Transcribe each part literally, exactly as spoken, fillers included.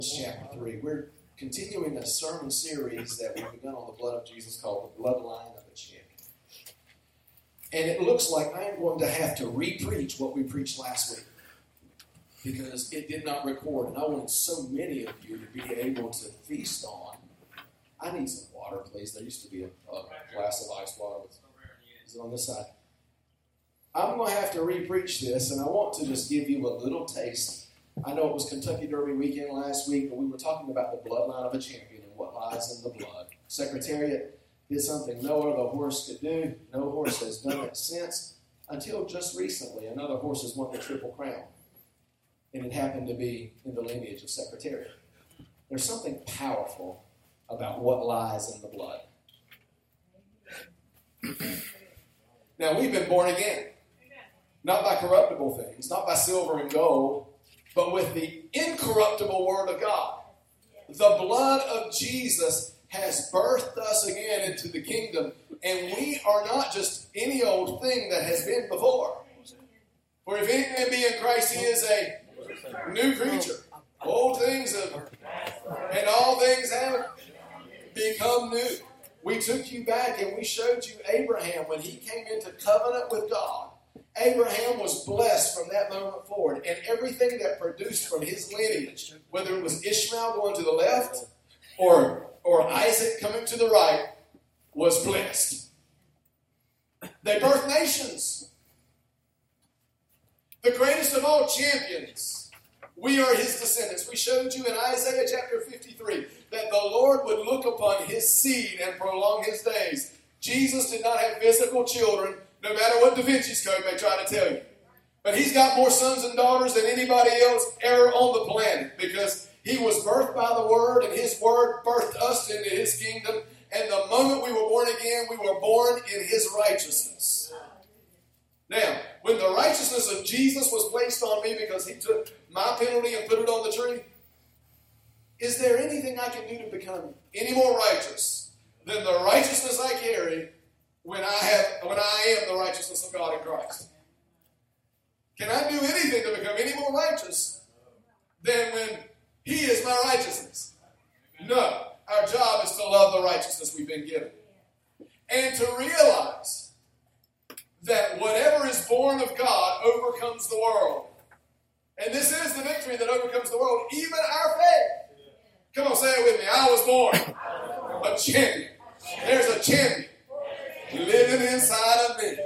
Chapter three. We're continuing a sermon series that we've begun on the blood of Jesus called The Bloodline of a Champion. And it looks like I am going to have to re-preach what we preached last week because it did not record. And I wanted so many of you to be able to feast on. I need some water, please. There used to be a, a glass of ice water. Is it on this side? I'm going to have to re-preach this, and I want to just give you a little taste. I know it was Kentucky Derby weekend last week, but we were talking about the bloodline of a champion and what lies in the blood. Secretariat did something no other horse could do. No horse has done it since, until just recently. Another horse has won the Triple Crown, and it happened to be in the lineage of Secretariat. There's something powerful about what lies in the blood. Now, we've been born again, not by corruptible things, not by silver and gold, but with the incorruptible Word of God. The blood of Jesus has birthed us again into the kingdom, and we are not just any old thing that has been before. For if any man be in Christ, he is a new creature. Old things have, and all things have become new. We took you back and we showed you Abraham when he came into covenant with God. Abraham was blessed from that moment forward, and everything that produced from his lineage, whether it was Ishmael going to the left or, or Isaac coming to the right, was blessed. They birthed nations. The greatest of all champions, we are his descendants. We showed you in Isaiah chapter fifty-three that the Lord would look upon his seed and prolong his days. Jesus did not have physical children, no matter what Da Vinci's Code may try to tell you. But he's got more sons and daughters than anybody else ever on the planet because he was birthed by the Word, and his Word birthed us into his kingdom. And the moment we were born again, we were born in his righteousness. Now, when the righteousness of Jesus was placed on me because he took my penalty and put it on the tree, is there anything I can do to become any more righteous than the righteousness I carry when I have, when I am the righteousness of God in Christ? Can I do anything to become any more righteous than when he is my righteousness? No. Our job is to love the righteousness we've been given. And to realize that whatever is born of God overcomes the world. And this is the victory that overcomes the world, even our faith. Come on, say it with me. I was born a champion. There's a champion living inside of me.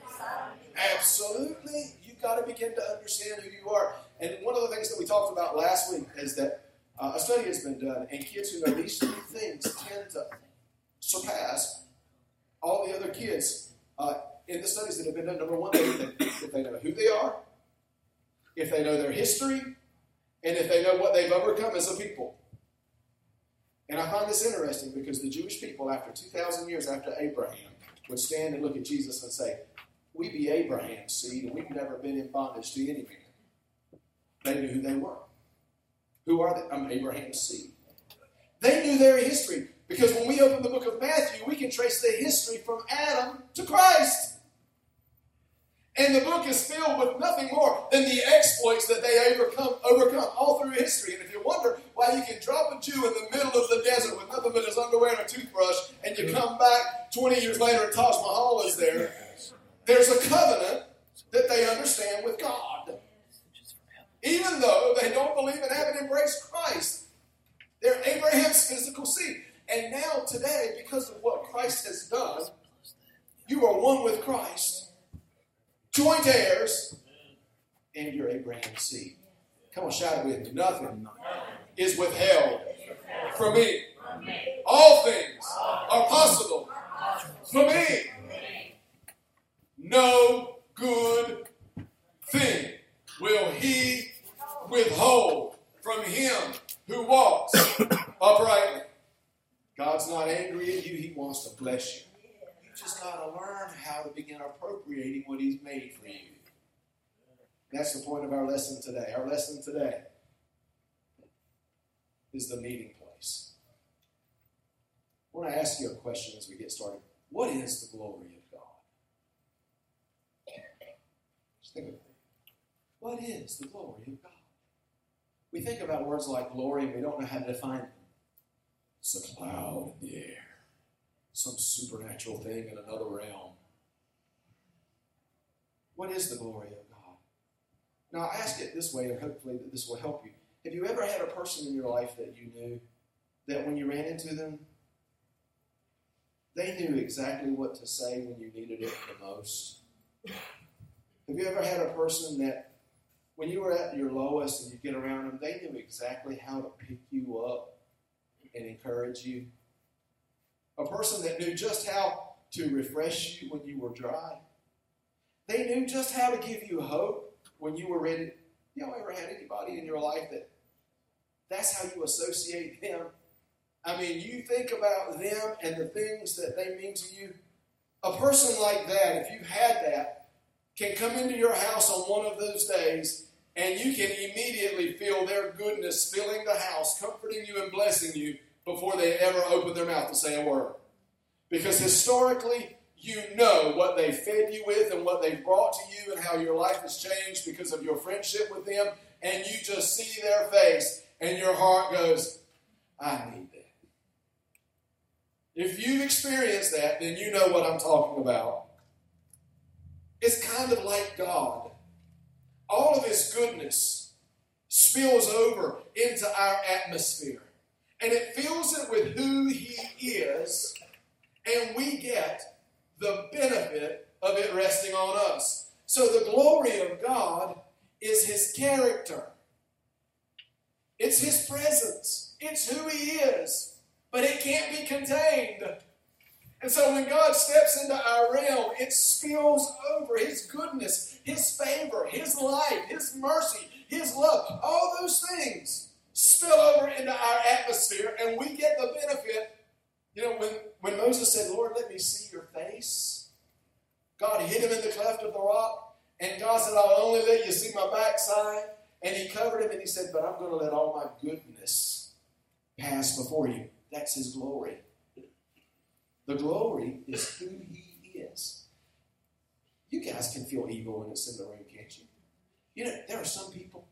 Absolutely. You've got to begin to understand who you are. And one of the things that we talked about last week is that uh, a study has been done, and kids who know these three things tend to surpass all the other kids uh, in the studies that have been done. Number one, if they know who they are, if they know their history, and if they know what they've overcome as a people. And I find this interesting because the Jewish people, after two thousand years after Abraham, would stand and look at Jesus and say, we be Abraham's seed, and we've never been in bondage to any man. They knew who they were. Who are they? I'm Abraham's seed. They knew their history, because when we open the book of Matthew, we can trace the history from Adam to Christ. And the book is filled with nothing more than the exploits that they overcome, overcome all through history. And if you wonder why you can drop a Jew in the middle of the desert with nothing but his underwear and a toothbrush, and you come back twenty years later and Taj Mahal is there, there's a covenant that they understand with God. Even though they don't believe and haven't embraced Christ. They're Abraham's physical seed. And now today, because of what Christ has done, you are one with Christ, joint heirs, and you're Abraham's seed. Come on, shout it with me. Nothing is withheld from me. All things are possible for me. No good thing will he withhold from him who walks uprightly. God's not angry at you. He wants to bless you. You just got to learn how to begin appropriating what he's made for you. That's the point of our lesson today. Our lesson today is the meeting place. I want to ask you a question as we get started. What is the glory of God? Just think of it. What is the glory of God? We think about words like glory and we don't know how to define it. It's a cloud in the air. Some supernatural thing in another realm. What is the glory of God? Now, I'll ask it this way, and hopefully that this will help you. Have you ever had a person in your life that you knew that when you ran into them, they knew exactly what to say when you needed it the most? Have you ever had a person that when you were at your lowest and you get around them, they knew exactly how to pick you up and encourage you? A person that knew just how to refresh you when you were dry. They knew just how to give you hope when you were ready. You know, ever had anybody in your life that that's how you associate them? I mean, you think about them and the things that they mean to you. A person like that, if you've had that, can come into your house on one of those days and you can immediately feel their goodness filling the house, comforting you and blessing you before they ever open their mouth to say a word. Because historically, you know what they fed you with and what they brought to you and how your life has changed because of your friendship with them, and you just see their face and your heart goes, I need that. If you've experienced that, then you know what I'm talking about. It's kind of like God. All of His goodness spills over into our atmosphere. And it fills it with who He is, and we get the benefit of it resting on us. So the glory of God is His character. It's His presence. It's who He is. But it can't be contained. And so when God steps into our realm, it spills over His goodness, His favor, His life, His mercy, His love. All those things spill over into our atmosphere, and we get the benefit. You know, when, when Moses said, Lord, let me see your face, God hid him in the cleft of the rock, and God said, I'll only let you see my backside. And He covered him, and He said, but I'm going to let all my goodness pass before you. That's His glory. The glory is who He is. You guys can feel evil when it's in the room, can't you? You know, there are some people.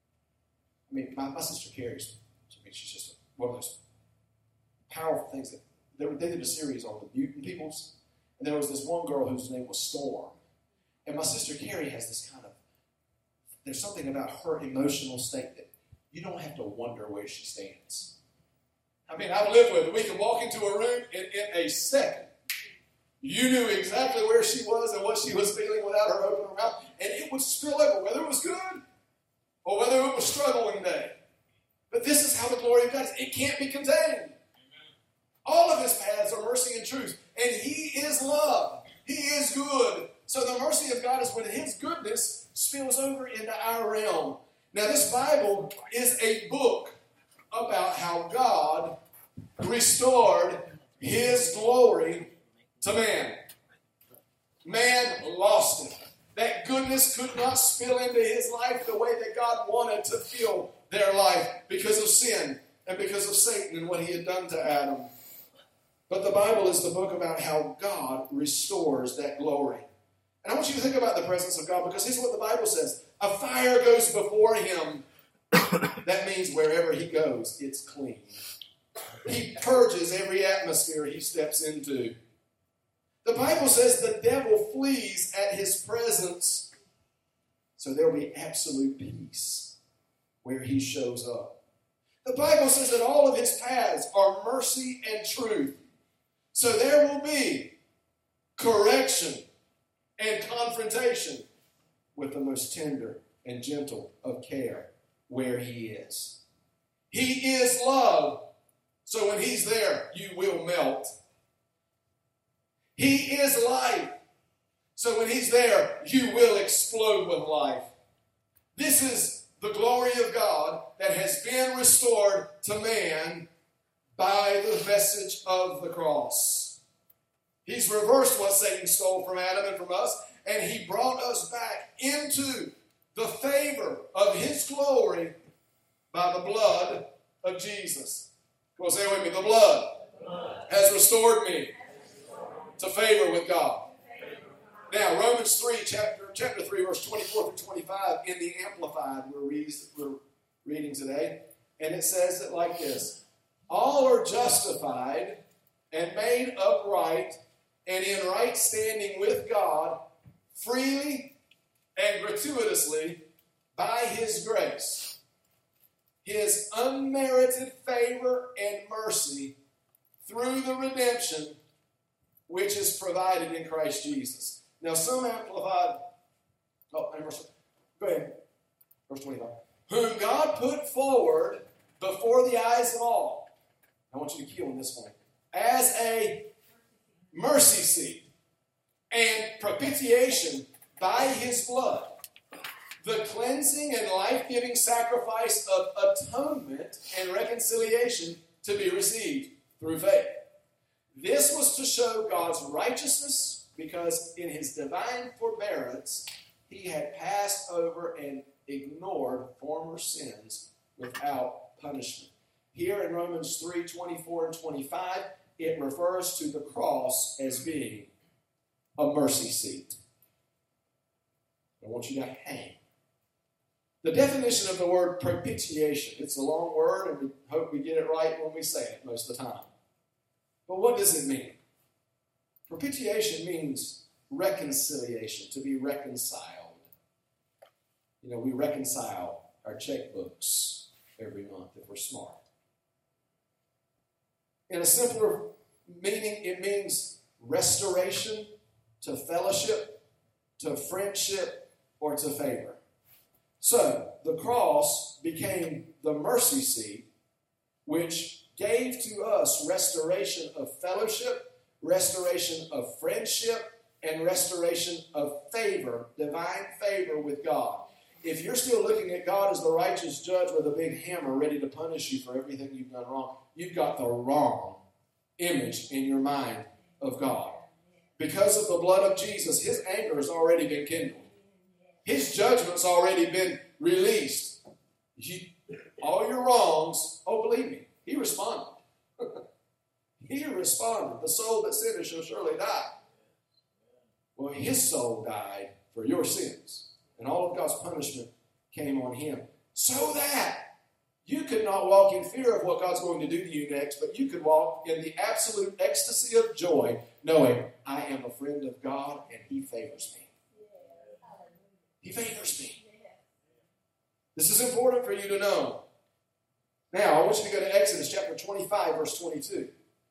I mean, my, my sister Carrie's, I mean, she's just one of those powerful things that they, they did a series on the mutant peoples, and there was this one girl whose name was Storm. And my sister Carrie has this kind of, there's something about her emotional state that you don't have to wonder where she stands. I mean, I've lived with her. We could walk into a room in, in a second. You knew exactly where she was and what she was feeling without her opening her mouth, and it would spill over, whether it was good or whether it was struggling day. But this is how the glory of God is. It can't be contained. All of His paths are mercy and truth, and He is love. He is good. So the mercy of God is when His goodness spills over into our realm. Now, this Bible is a book about how God restored His glory to man. Man lost it. That goodness could not spill into his life the way that God wanted to fill their life because of sin and because of Satan and what he had done to Adam. But the Bible is the book about how God restores that glory. And I want you to think about the presence of God, because here's what the Bible says. A fire goes before Him. That means wherever He goes, it's clean. He purges every atmosphere He steps into. The Bible says the devil flees at His presence. So there will be absolute peace where He shows up. The Bible says that all of His paths are mercy and truth. So there will be correction and confrontation with the most tender and gentle of care where He is. He is love. So when He's there, you will melt. He is life. So when He's there, you will explode with life. This is the glory of God that has been restored to man by the message of the cross. He's reversed what Satan stole from Adam and from us, and He brought us back into the favor of His glory by the blood of Jesus. Go on, say it with me. The blood, blood has restored me to favor with God. Now, Romans three, chapter, chapter three, verse twenty-four through twenty-five, in the Amplified, we're, we're reading today, and it says it like this: all are justified and made upright and in right standing with God freely and gratuitously by His grace, His unmerited favor and mercy through the redemption which is provided in Christ Jesus. Now, some amplified, oh, verse, go ahead, verse twenty-five. Whom God put forward before the eyes of all. I want you to key on this one. As a mercy seat and propitiation by His blood, the cleansing and life-giving sacrifice of atonement and reconciliation to be received through faith. This was to show God's righteousness, because in His divine forbearance He had passed over and ignored former sins without punishment. Here in Romans three, twenty-four and twenty-five, it refers to the cross as being a mercy seat. I want you to hang. The definition of the word propitiation, it's a long word, and we hope we get it right when we say it most of the time. But what does it mean? Propitiation means reconciliation, to be reconciled. You know, we reconcile our checkbooks every month if we're smart. In a simpler meaning, it means restoration to fellowship, to friendship, or to favor. So, the cross became the mercy seat, which gave to us restoration of fellowship, restoration of friendship, and restoration of favor, divine favor with God. If you're still looking at God as the righteous judge with a big hammer ready to punish you for everything you've done wrong, you've got the wrong image in your mind of God. Because of the blood of Jesus, His anger has already been kindled. His judgment's already been released. He, all your wrongs, oh, believe me, He responded. He responded. The soul that sinneth shall surely die. Well, His soul died for your sins. And all of God's punishment came on Him. So that you could not walk in fear of what God's going to do to you next, but you could walk in the absolute ecstasy of joy, knowing I am a friend of God and He favors me. He favors me. This is important for you to know. Now, I want you to go to Exodus chapter twenty-five, verse twenty-two.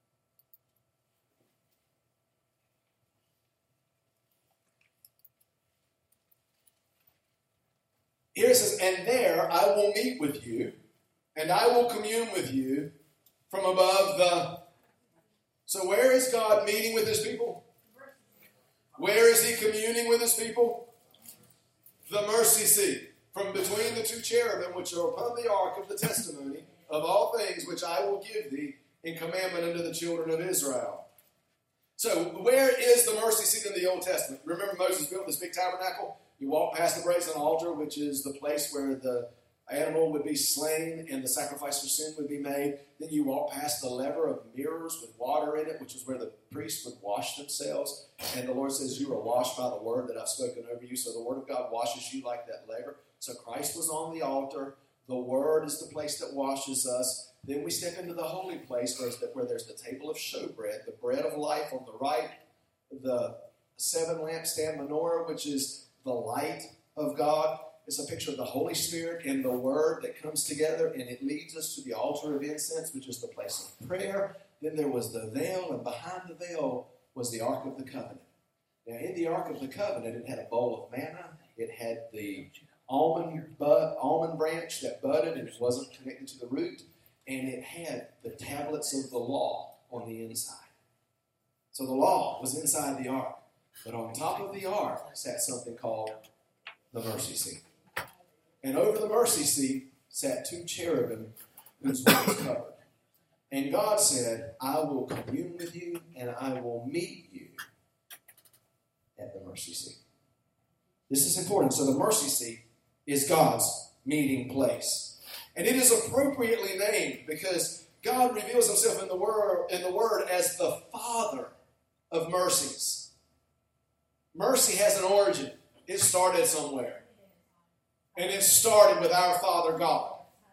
Here it says, and there I will meet with you, and I will commune with you from above the... So where is God meeting with His people? Where is He communing with His people? The mercy seat. From between the two cherubim which are upon the ark of the testimony of all things which I will give thee in commandment unto the children of Israel. So where is the mercy seat in the Old Testament? Remember Moses built this big tabernacle? You walk past the brazen altar, which is the place where the animal would be slain and the sacrifice for sin would be made. Then you walk past the laver of mirrors with water in it, which is where the priests would wash themselves. And the Lord says, you are washed by the word that I've spoken over you. So the word of God washes you like that laver. So Christ was on the altar. The word is the place that washes us. Then we step into the holy place where, the, where there's the table of showbread, the bread of life on the right, the seven lampstand menorah, which is the light of God. It's a picture of the Holy Spirit and the Word that comes together, and it leads us to the altar of incense, which is the place of prayer. Then there was the veil, and behind the veil was the Ark of the Covenant. Now, in the Ark of the Covenant, it had a bowl of manna. It had the almond, bud, almond branch that budded, and it wasn't connected to the root. And it had the tablets of the law on the inside. So the law was inside the ark. But on top of the ark sat something called the mercy seat. And over the mercy seat sat two cherubim whose wings was covered. And God said, I will commune with you and I will meet you at the mercy seat. This is important. So the mercy seat is God's meeting place. And it is appropriately named because God reveals Himself in the word, in the word as the Father of mercies. Mercy has an origin. It started somewhere. And it started with our Father God.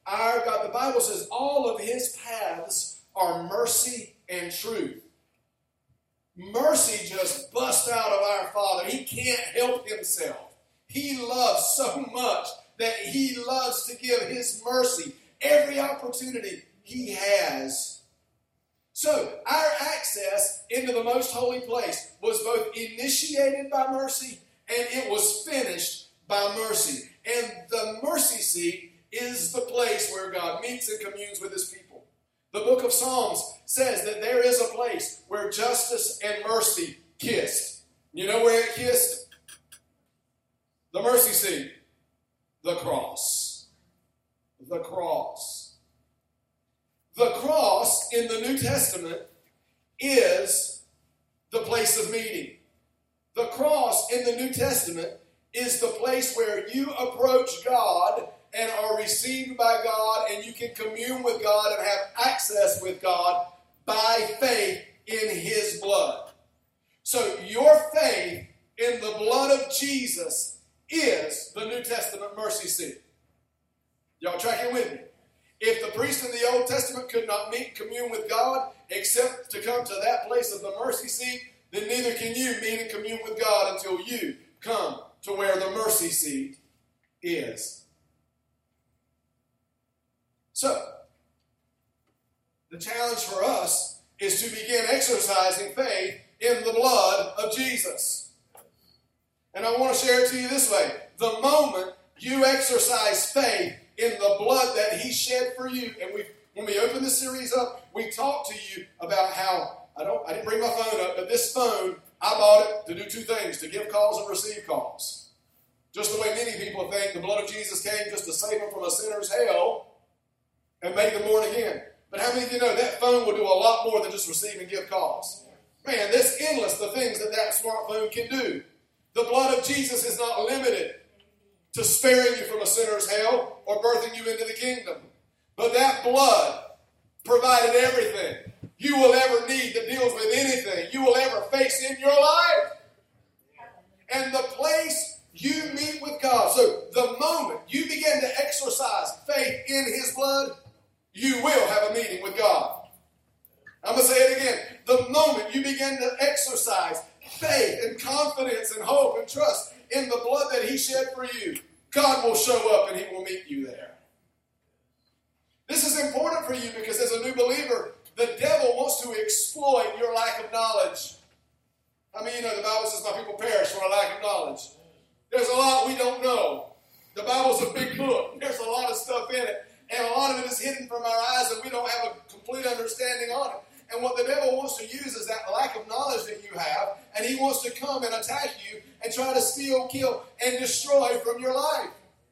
Our God, the Bible says all of his paths are mercy and truth. Mercy just busts out of our Father. He can't help himself. He loves so much that he loves to give his mercy every opportunity he has. So our access into the most holy place was both initiated by mercy and it was finished by mercy. And the mercy seat is the place where God meets and communes with his people. The book of Psalms says that there is a place where justice and mercy kissed. You know where it kissed? The mercy seat. The cross. The cross. The cross in the New Testament is the place of meeting. The cross in the New Testament is the place where you approach God and are received by God, and you can commune with God and have access with God by faith in his blood. So your faith in the blood of Jesus is the New Testament mercy seat. Y'all tracking with me? If the priest in the Old Testament could not meet and commune with God except to come to that place of the mercy seat, then neither can you meet and commune with God until you come to where the mercy seat is. So, the challenge for us is to begin exercising faith in the blood of Jesus. And I want to share it to you this way. The moment you exercise faith in the blood that he shed for you, and we, when we open the series up, we talked to you about how, I don't, I didn't bring my phone up, but this phone, I bought it to do two things, to give calls and receive calls. Just the way many people think the blood of Jesus came just to save them from a sinner's hell and make them born again. But how many of you know that phone will do a lot more than just receive and give calls? Man, there's endless the things that that smartphone can do. The blood of Jesus is not limited to sparing you from a sinner's hell or birthing you into the kingdom. But that blood provided everything you will ever need that deals with anything you will ever face in your life. And the place you meet with God. So the moment you begin to exercise faith in his blood, you will have a meeting with God. I'm going to say it again. The moment you begin to exercise faith and confidence and hope and trust in the blood that he shed for you, God will show up and he will meet you there. This is important for you because as a new believer, the devil wants to exploit your lack of knowledge. I mean, you know, the Bible says my people perish for a lack of knowledge. There's a lot we don't know. The Bible's a big book. There's a lot of stuff in it. And a lot of it is hidden from our eyes and we don't have a complete understanding on it. And what the devil wants to use is that lack of knowledge that you have, and he wants to come and attack you and try to steal, kill, and destroy from your life.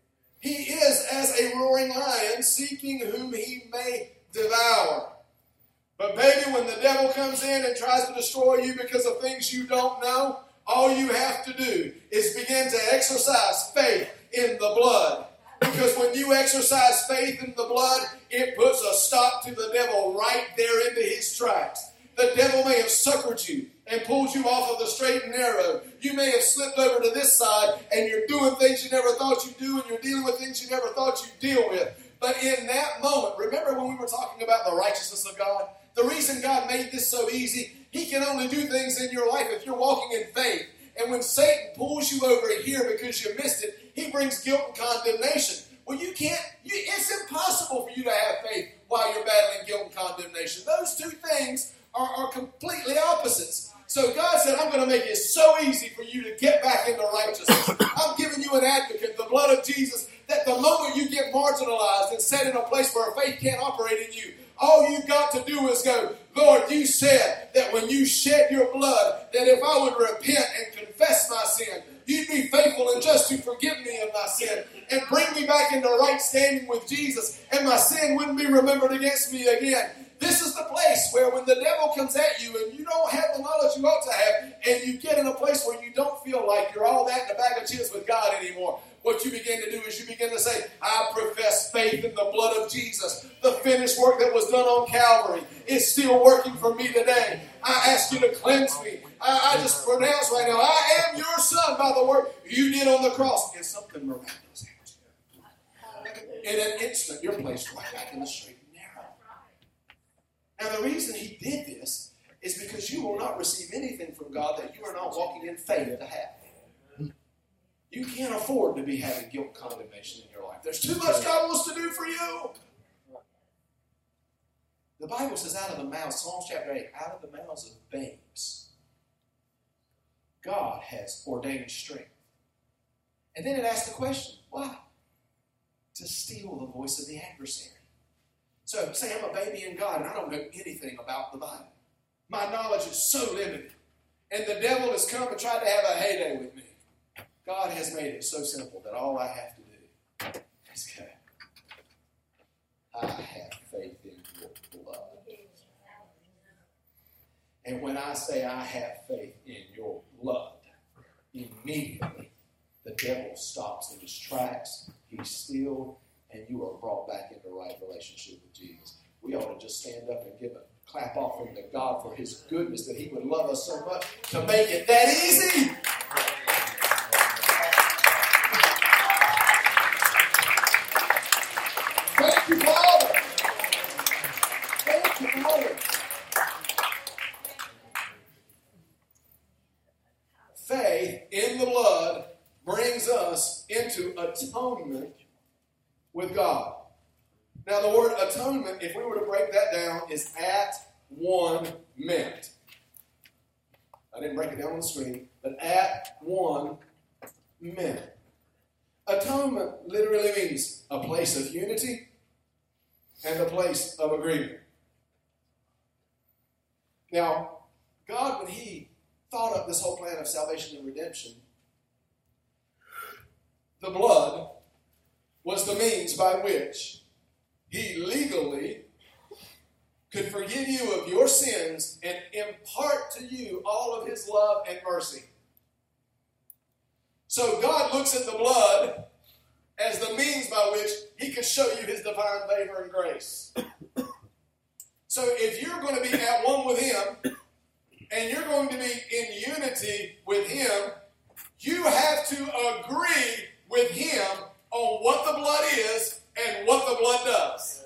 He is as a roaring lion seeking whom he may devour. But baby, when the devil comes in and tries to destroy you because of things you don't know, all you have to do is begin to exercise faith in the blood. Because when you exercise faith in the blood, it puts a stop to the devil right there into his tracks. The devil may have suckered you and pulled you off of the straight and narrow. You may have slipped over to this side and you're doing things you never thought you'd do and you're dealing with things you never thought you'd deal with. But in that moment, remember when we were talking about the righteousness of God? The reason God made this so easy, he can only do things in your life if you're walking in faith. And when Satan pulls you over here because you missed it, he brings guilt and condemnation. Well, you can't, you, it's impossible for you to have faith while you're battling guilt and condemnation. Those two things are, are completely opposites. So God said, I'm going to make it so easy for you to get back into righteousness. I'm giving you an advocate, the blood of Jesus, that the moment you get marginalized and set in a place where faith can't operate in you, all you've got to do is go, Lord, you said that when you shed your blood, that if I would repent and confess my sin, you'd be faithful and just to forgive me of my sin and bring me back into right standing with Jesus, and my sin wouldn't be remembered against me again. This is the place where when the devil comes at you and you don't have the knowledge you ought to have, and you get in a place where you don't feel like you're all that in a bag of chips with God anymore, what you begin to do is you begin to say, I profess faith in the blood of Jesus. The finished work that was done on Calvary is still working for me today. I ask you to cleanse me. I, I just pronounce right now, I am your son by the work you did on the cross. And something miraculous happens. in an instant, you're placed right back in the straight and narrow. Now, the reason he did this is because you will not receive anything from God that you are not walking in faith to have. You can't afford to be having guilt and condemnation in your life. There's too much God wants to do for you. The Bible says out of the mouths, Psalms chapter eight, out of the mouths of babes, God has ordained strength. And then it asks the question, why? To steal the voice of the adversary. So, say I'm a baby in God and I don't know anything about the Bible. My knowledge is so limited. And the devil has come and tried to have a heyday with me. God has made it so simple that all I have to do is go, I have faith in your blood. And when I say I have faith in your blood, immediately the devil stops in his tracks, he's stilled, and you are brought back into right relationship with Jesus. We ought to just stand up and give a clap offering to God for his goodness, that he would love us so much to make it that easy. Thank you, Father. Thank you, Father. Faith in the blood brings us into atonement with God. Now, the word atonement, if we were to break that down, is at one meant. I didn't break it down on the screen, but at one meant. Atonement literally means a place of unity and a place of agreement. Now, God, when he thought up this whole plan of salvation and redemption, the blood was the means by which he legally could forgive you of your sins and impart to you all of his love and mercy. So God looks at the blood as the means by which he could show you his divine favor and grace. So if you're going to be at one with him and you're going to be in unity with him, you have to agree with him on what the blood is and what the blood does.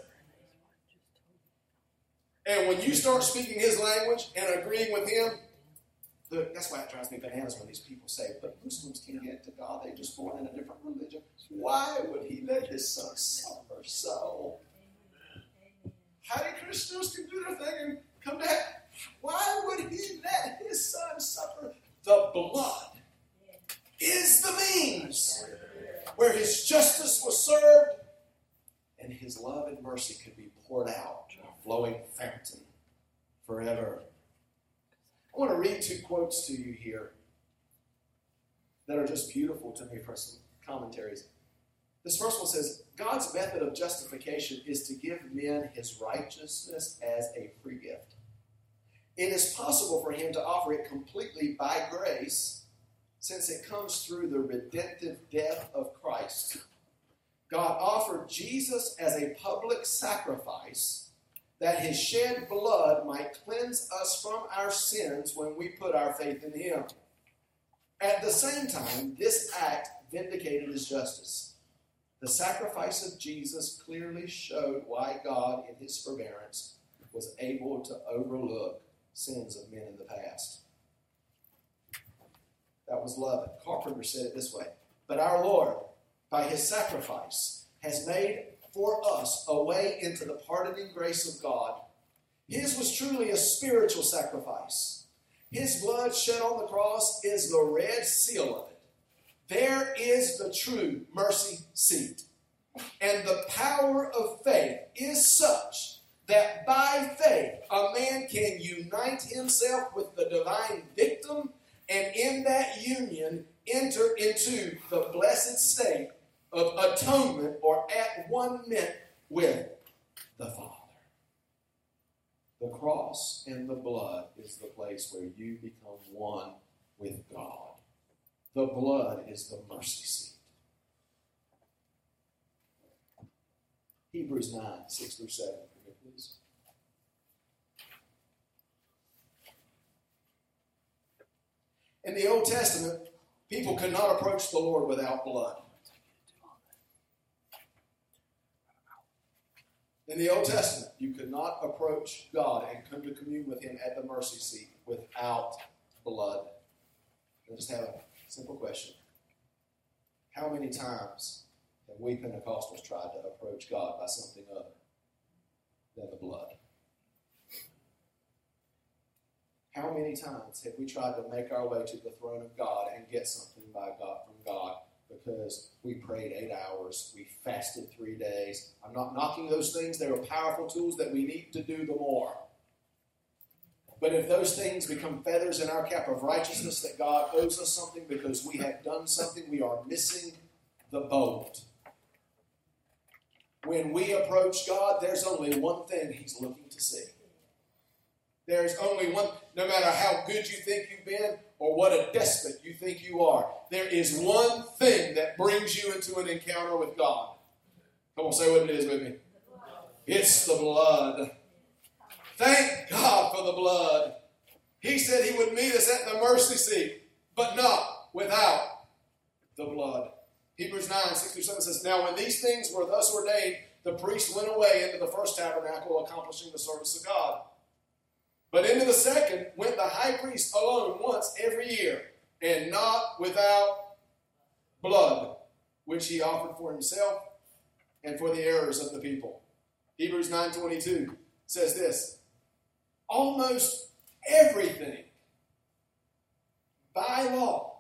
And when you start speaking his language and agreeing with him, the, that's why it drives me bananas when these people say, but Muslims can't get to God, they're just born in a different religion. Why would he let his son suffer so? How many Christians can do their thing and come to heaven? Why would he let his son suffer? The blood is the means where his justice was served and his love and mercy could be poured out, a flowing fountain forever. I want to read two quotes to you here that are just beautiful to me for some commentaries. This first one says, God's method of justification is to give men his righteousness as a free gift. It is possible for him to offer it completely by grace, since it comes through the redemptive death of Christ. God offered Jesus as a public sacrifice that his shed blood might cleanse us from our sins when we put our faith in him. At the same time, this act vindicated his justice. The sacrifice of Jesus clearly showed why God, in his forbearance, was able to overlook sins of men in the past. That was love. Carpenter said it this way, but our Lord, by his sacrifice, has made for us a way into the pardoning grace of God. His was truly a spiritual sacrifice. His blood shed on the cross is the red seal of it. There is the true mercy seat. And the power of faith is such that by faith a man can unite himself with the divine victim and in that union enter into the blessed state of atonement or at one meant with the Father. The cross and the blood is the place where you become one with God. The blood is the mercy seat. Hebrews nine, six through seven, for me, please. In the Old Testament, people could not approach the Lord without blood. In the Old Testament, you could not approach God and come to commune with Him at the mercy seat without blood. I just have a simple question. How many times have we Pentecostals tried to approach God by something other than the blood? How many times have we tried to make our way to the throne of God and get something by God from God because we prayed eight hours, we fasted three days? I'm not knocking those things. They are powerful tools that we need to do the more. But if those things become feathers in our cap of righteousness that God owes us something because we have done something, we are missing the boat. When we approach God, there's only one thing He's looking to see. There's only one, no matter how good you think you've been or what a despot you think you are, there is one thing that brings you into an encounter with God. Come on, say what it is with me. It's the blood. Thank God for the blood. He said He would meet us at the mercy seat, but not without the blood. Hebrews nine, six through seven says, Now when these things were thus ordained, the priest went away into the first tabernacle, accomplishing the service of God. But into the second went the high priest alone once every year, and not without blood, which he offered for himself and for the errors of the people. Hebrews nine twenty-two says this, Almost everything by law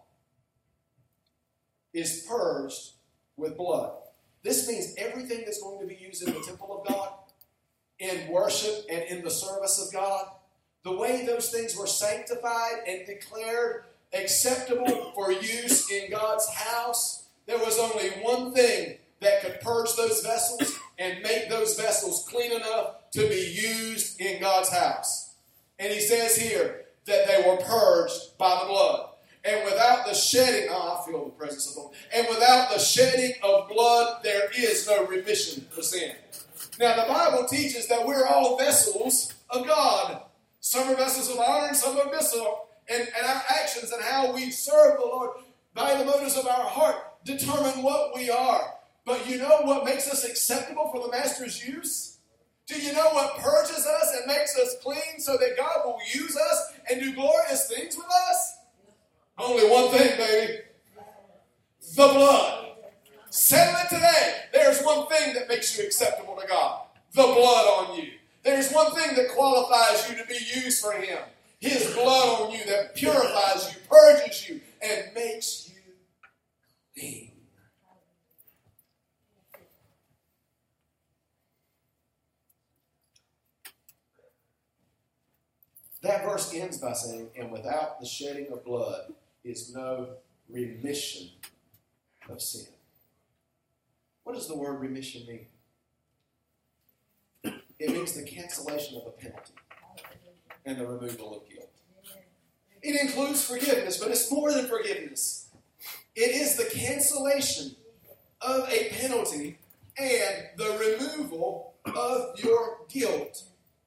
is purged with blood. This means everything that's going to be used in the temple of God, in worship and in the service of God, the way those things were sanctified and declared acceptable for use in God's house, there was only one thing that could purge those vessels and make those vessels clean enough to be used in God's house. And he says here that they were purged by the blood. And without the shedding, oh, I feel the presence of the Lord. And without the shedding of blood, there is no remission for sin. Now, the Bible teaches that we're all vessels of God. Some are vessels of honor and some are vessels. And, and our actions and how we serve the Lord by the motives of our heart determine what we are. But you know what makes us acceptable for the Master's use? Do you know what purges us and makes us clean so that God will use us and do glorious things with us? Only one thing, baby. The blood. Settle it today. There's one thing that makes you acceptable to God. The blood on you. There's one thing that qualifies you to be used for Him. His blood on you that purifies you, purges you, and makes you clean. That verse ends by saying, and without the shedding of blood is no remission of sin. What does the word remission mean? It means the cancellation of a penalty and the removal of guilt. It includes forgiveness, but it's more than forgiveness. It is the cancellation of a penalty and the removal of your guilt.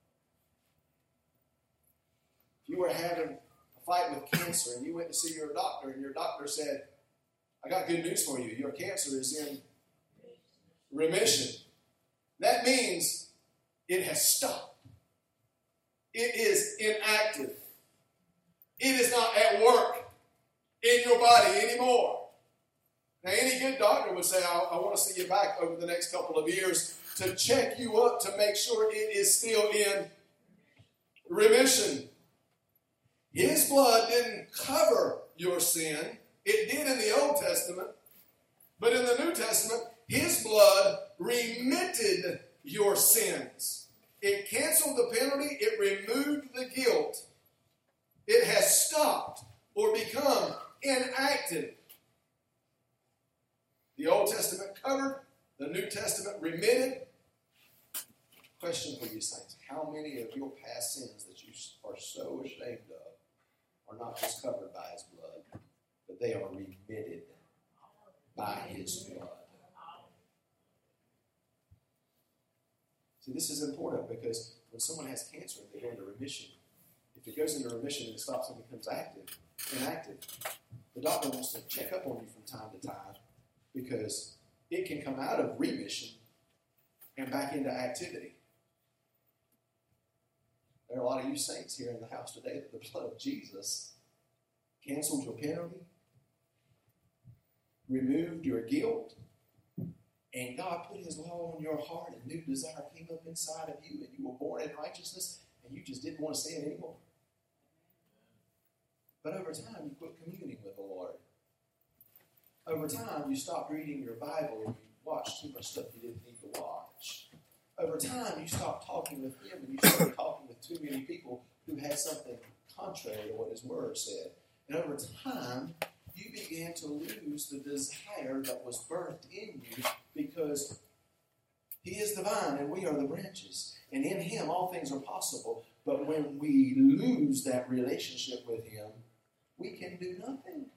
If you were having a fight with cancer and you went to see your doctor and your doctor said, I got good news for you. Your cancer is in remission. That means it has stopped. It is inactive. It is not at work in your body anymore. Now, any good doctor would say, I, I want to see you back over the next couple of years to check you up to make sure it is still in remission. His blood didn't cover your sin. It did in the Old Testament. But in the New Testament, His blood remitted your sins. It canceled the penalty. It removed the guilt. It has stopped or become inactive. The Old Testament covered. The New Testament remitted. Question for you saints. How many of your past sins that you are so ashamed of are not just covered by His blood, but they are remitted by His blood? See, this is important because when someone has cancer and they go into remission, if it goes into remission and it stops and becomes active, inactive, the doctor wants to check up on you from time to time because it can come out of remission and back into activity. There are a lot of you saints here in the house today that the blood of Jesus canceled your penalty, removed your guilt, and God put his law on your heart, and new desire came up inside of you, and you were born in righteousness, and you just didn't want to sin anymore. But over time, you quit communing with the Lord. Over time, you stopped reading your Bible, and you watched too much stuff you didn't need to watch. Over time, you stopped talking with him, and you started talking with too many people who had something contrary to what his word said. And over time, you began to lose the desire that was birthed in you, because he is the vine and we are the branches. And in him all things are possible. But when we lose that relationship with him, we can do nothing.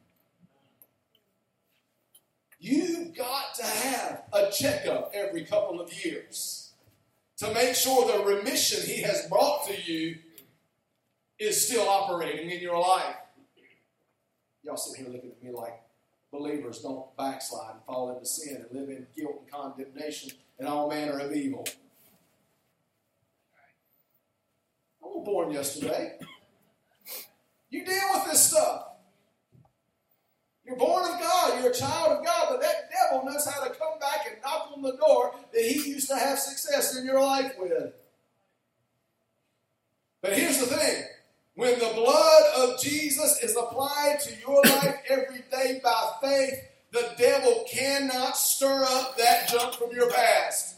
You've got to have a checkup every couple of years to make sure the remission he has brought to you is still operating in your life. Y'all sitting here looking at me like believers don't backslide and fall into sin and live in guilt and condemnation and all manner of evil. I was born yesterday. You deal with this stuff. You're born of God. You're a child of God. But that devil knows how to come back and knock on the door that he used to have success in your life with. But here's the thing. When the blood of Jesus is applied to your life every day by faith, the devil cannot stir up that junk from your past.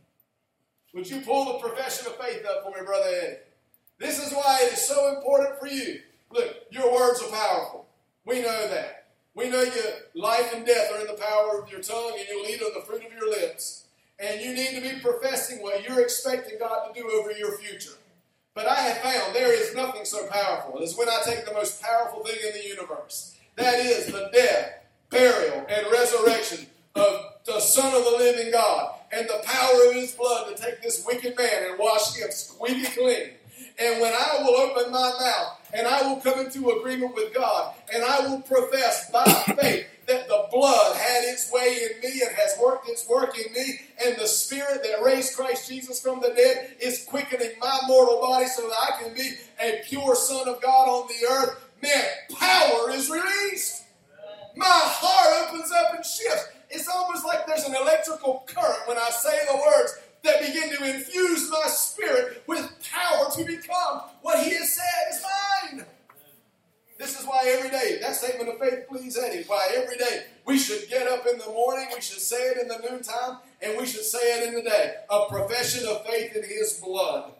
Would you pull the profession of faith up for me, Brother Ed? This is why it is so important for you. Look, your words are powerful. We know that. We know your life and death are in the power of your tongue, and you'll eat of the fruit of your lips. And you need to be professing what you're expecting God to do over your future. But I have found there is nothing so powerful as when I take the most powerful thing in the universe. That is the death, burial, and resurrection of the Son of the living God, and the power of his blood to take this wicked man and wash him squeaky clean. And when I will open my mouth and I will come into agreement with God and I will profess by faith that the blood had its way in me and has worked its work in me, and the Spirit that raised Christ Jesus from the dead is quickening my mortal body so that I can be a pure Son of God on the earth, man, power is released. My heart opens up and shifts. It's almost like there's an electrical current when I say the words that begin to infuse my spirit with power to become what he has said is mine. This is why every day, that statement of faith, please, Eddie, why every day we should get up in the morning, we should say it in the noontime, and we should say it in the day. A profession of faith in his blood.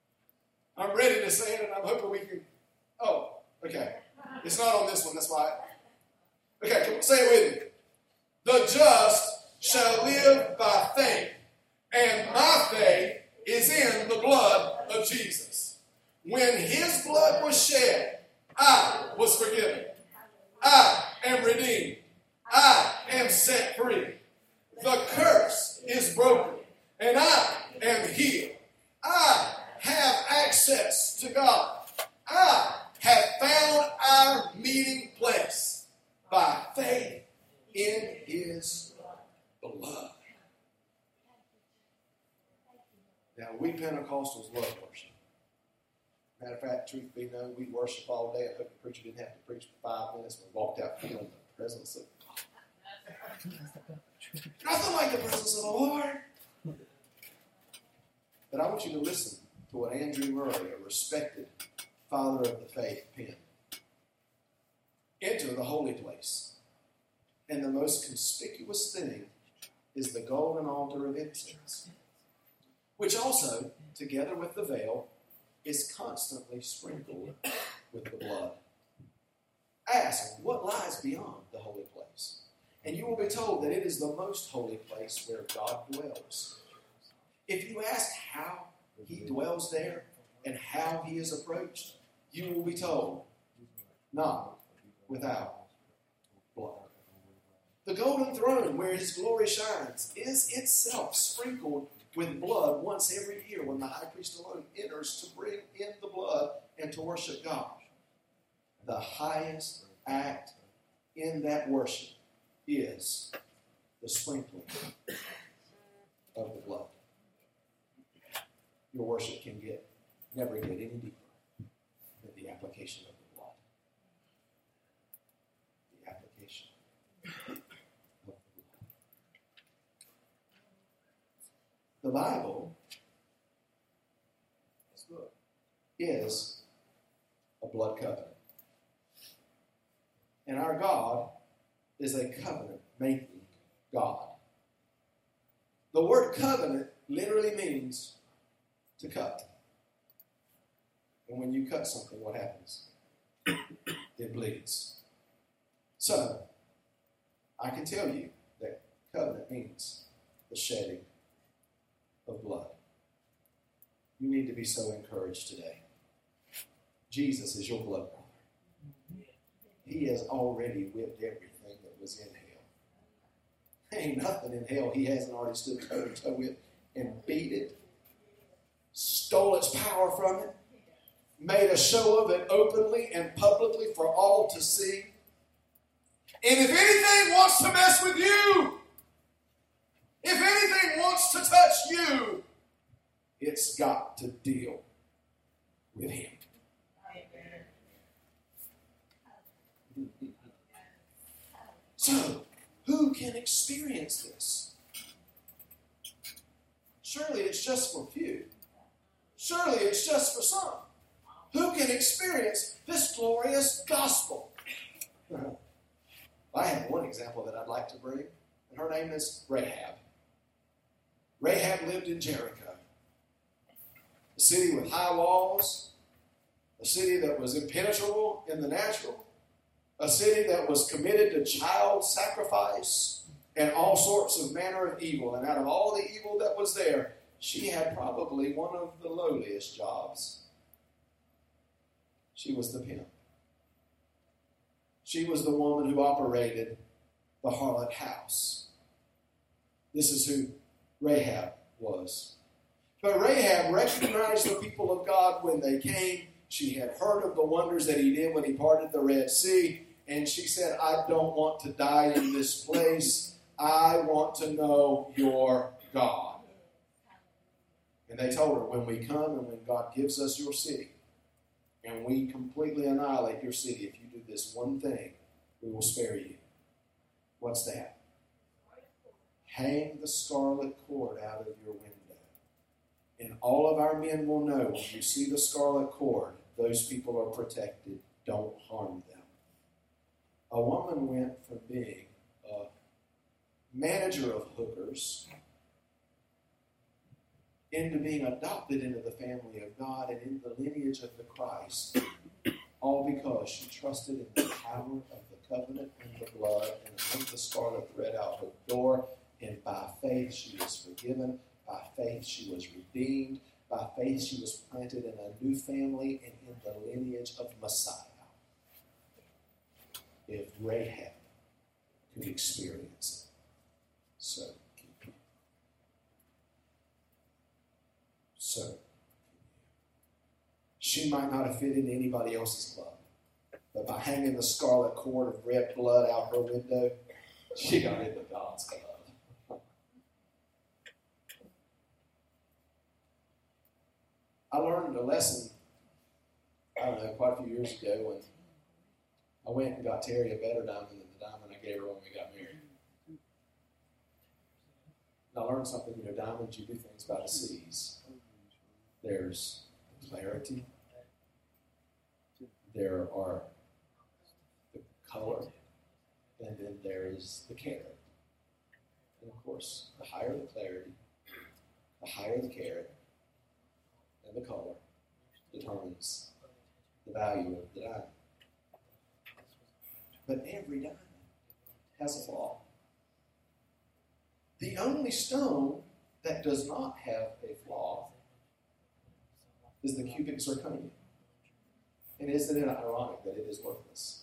I'm ready to say it, and I'm hoping we can... Oh, okay. It's not on this one, that's why. Okay, come on, say it with me. The just shall live by faith, and my faith is in the blood of Jesus. When his blood was shed, I was forgiven. I am redeemed. I am set free. The curse is broken, and I am healed. I have access to God. I have found our meeting place by faith in his blood. Now, we Pentecostals love worship. Matter of fact, truth be known, we worship all day. I hope the preacher didn't have to preach for five minutes. We walked out feeling the presence of God. Nothing like the presence of the Lord. But I want you to listen to what Andrew Murray, a respected father of the faith, penned. Enter the holy place, and the most conspicuous thing is the golden altar of incense, which also, together with the veil, is constantly sprinkled with the blood. Ask what lies beyond the holy place, and you will be told that it is the most holy place where God dwells. If you ask how he dwells there and how he is approached, you will be told, not without blood. The golden throne where his glory shines is itself sprinkled with blood once every year when the high priest alone enters to bring in the blood and to worship God. The highest act in that worship is the sprinkling of the blood. your worship can get, never get any deeper than the application of the blood. The application of the blood. The Bible is a blood covenant. And our God is a covenant-making God. The word covenant literally means to cut. And when you cut something, what happens? It bleeds. So, I can tell you that covenant means the shedding of blood. You need to be so encouraged today. Jesus is your blood brother. He has already whipped everything that was in hell. There ain't nothing in hell he hasn't already stood toe to toe with and beat it, stole its power from it, made a show of it openly and publicly for all to see. And if anything wants to mess with you, if anything wants to touch you, it's got to deal with him. So, who can experience this? Surely it's just for few. Surely it's just for some. Who can experience this glorious gospel? I have one example that I'd like to bring, and her name is Rahab. Rahab lived in Jericho, a city with high walls, a city that was impenetrable in the natural, a city that was committed to child sacrifice and all sorts of manner of evil. And out of all the evil that was there, she had probably one of the lowliest jobs. She was the pimp. She was the woman who operated the harlot house. This is who Rahab was. But Rahab recognized the people of God when they came. She had heard of the wonders that he did when he parted the Red Sea. And she said, I don't want to die in this place. I want to know your God. And they told her, when we come and when God gives us your city, and we completely annihilate your city, if you do this one thing, we will spare you. What's that? Hang the scarlet cord out of your window. And all of our men will know when you see the scarlet cord, those people are protected. Don't harm them. A woman went from being a manager of hookers into being adopted into the family of God and in the lineage of the Christ, all because she trusted in the power of the covenant and the blood and hung the scarlet thread out her door, and by faith she was forgiven, by faith she was redeemed, by faith she was planted in a new family and in the lineage of Messiah. If Rahab could experience it, so can you. So can you. She might not have fit into anybody else's club, but by hanging the scarlet cord of red blood out her window, she got into God's club. I learned a lesson, I don't know, quite a few years ago when I went and got Terry a better diamond than the diamond I gave her when we got married. And I learned something, you know, diamonds, you do things by the seas. There's clarity. There are the color. And then there is the carat. And of course, the higher the clarity, the higher the carat, and the color determines the value of the diamond. But every diamond has a flaw. The only stone that does not have a flaw is the cubic zirconia. And isn't it ironic that it is worthless?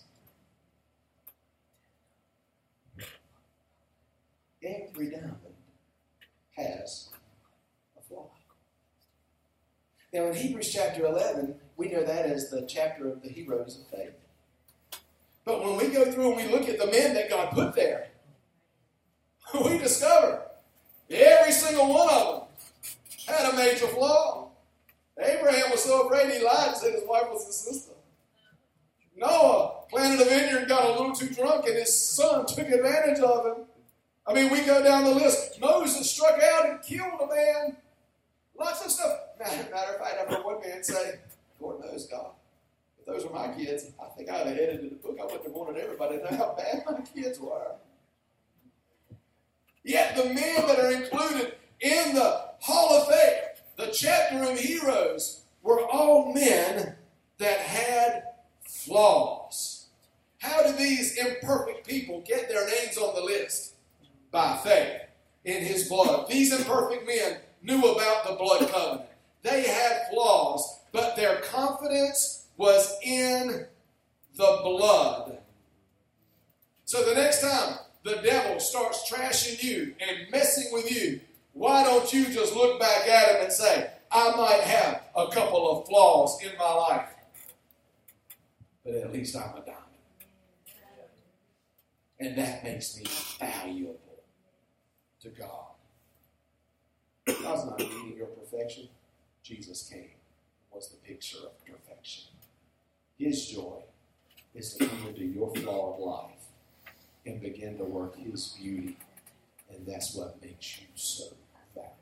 Every diamond has a flaw. Now in Hebrews chapter eleven, we know that as the chapter of the heroes of faith. But when we go through and we look at the men that God put there, we discover every single one of them had a major flaw. Abraham was so afraid he lied and said his wife was his sister. Noah planted a vineyard and got a little too drunk, and his son took advantage of him. I mean, we go down the list. Moses struck out and killed a man. Lots of stuff. Matter, matter of fact, I've heard one man say, Lord knows, God, if those were my kids, I think I'd have edited the book. I wouldn't have wanted everybody to know how bad my kids were. Yet the men that are included in the Hall of Fame, the chapter of heroes, were all men that had flaws. How do these imperfect people get their names on the list? By faith in his blood. These imperfect men knew about the blood covenant. They had flaws, but their confidence was in the blood. So the next time the devil starts trashing you and messing with you, why don't you just look back at him and say, I might have a couple of flaws in my life, but at least I'm a diamond. And that makes me valuable to God. God's not needing your perfection. Jesus came, was the picture of perfection. His joy is to come into your flawed life and begin to work his beauty. And that's what makes you so valuable.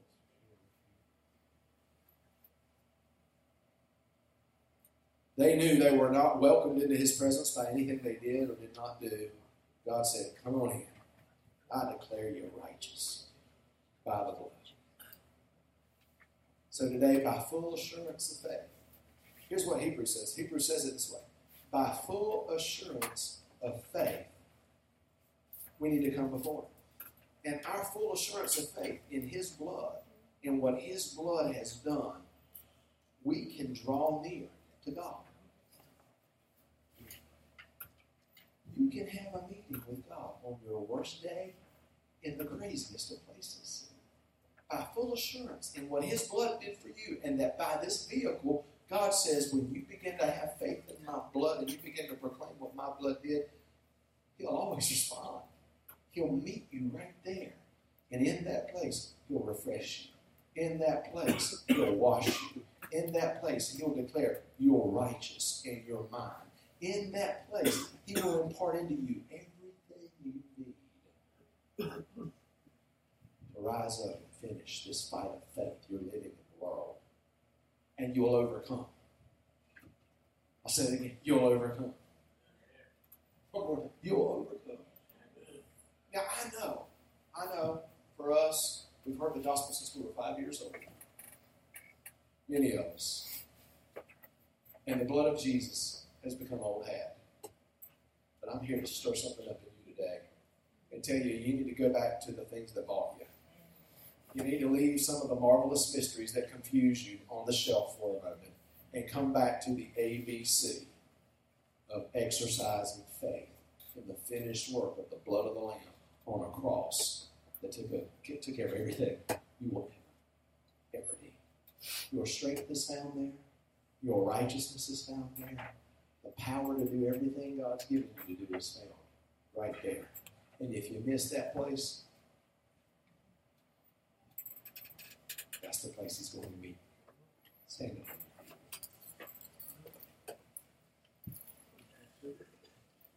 They knew they were not welcomed into his presence by anything they did or did not do. God said, come on in. I declare you righteous by the blood. So today, by full assurance of faith, here's what Hebrews says. Hebrews says it this way. By full assurance of faith, we need to come before him. And our full assurance of faith in his blood, in what his blood has done, we can draw near to God. You can have a meeting with God on your worst day in the craziest of places. By full assurance in what his blood did for you, and that by this vehicle, God says, when you begin to have faith in my blood and you begin to proclaim what my blood did, he'll always respond. He'll meet you right there. And in that place, he'll refresh you. In that place, he'll wash you. In that place, he'll declare you're righteous and you're mine. In that place, he will impart into you everything you need to rise up and finish this fight of faith you're living in the world. And you'll overcome. I'll say it again. You'll overcome. You'll overcome. Now, I know, I know, for us, we've heard the gospel since we were five years old. Many of us. And the blood of Jesus has become old hat. But I'm here to stir something up in you today and tell you, you need to go back to the things that bought you. You need to leave some of the marvelous mysteries that confuse you on the shelf for a moment and come back to the A B C of exercising faith in the finished work of the blood of the Lamb on a cross that took, a, took care of everything you will ever need. Your strength is found there. Your righteousness is found there. The power to do everything God's given you to do is found right there. And if you miss that place, that's the place he's going to meet. Stand up.